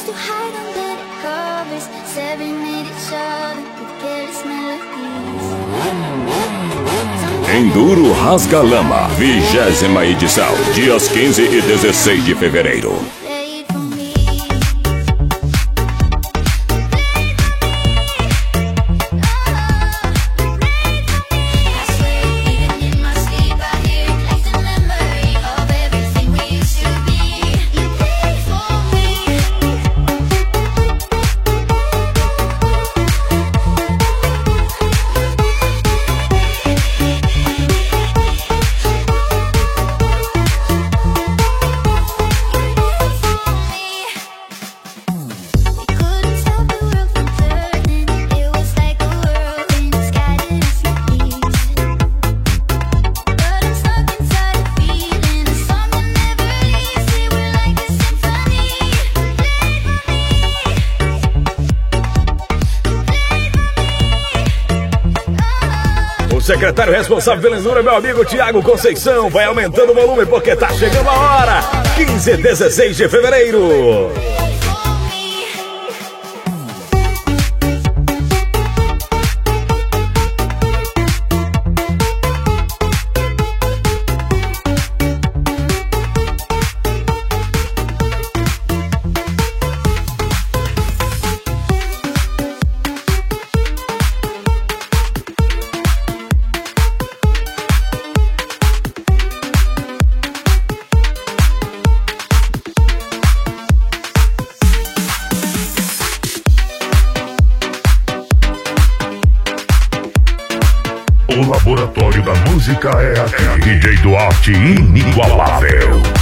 to hide under the covers, serenade each other with careless melodies. Enduro Rasga Lama, 20ª edição, dias 15 e 16 de fevereiro. O secretário responsável pela Enduro é meu amigo Thiago Conceição. Vai aumentando o volume porque tá chegando a hora. 15 e 16 de fevereiro. O laboratório da música é aqui. DJ Duarte inigualável.